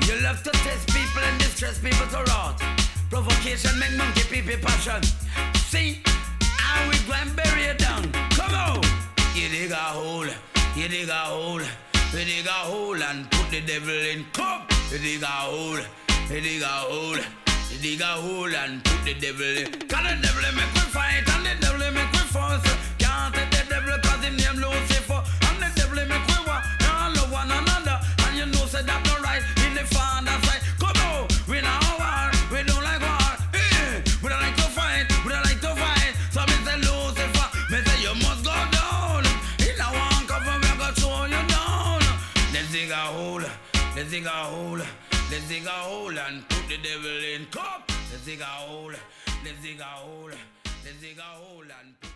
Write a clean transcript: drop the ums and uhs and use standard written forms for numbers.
You love to test people and distress people so wrought. Provocation make monkey people passion. See, how we go and bury it down. Come on. You dig a hole, you dig a hole, you dig a hole and put the devil in. Come. You dig a hole, you dig a hole, you dig a hole and put the devil in. Cause the devil make we fight and the devil make we fuss. Can't take the devil cause him name Lucifer. And the devil make we war, all love one another. And you know say that no right in the father's side. Come on, we not war, we don't like war. We don't like to fight, we don't like to fight. So me say Lucifer, me say you must go down. In a one cover we go throw you down. Let's dig a hole, let's dig a hole, let's dig a hole and put the devil in. Come, let's dig a hole, let's dig a hole, let's dig a hole and put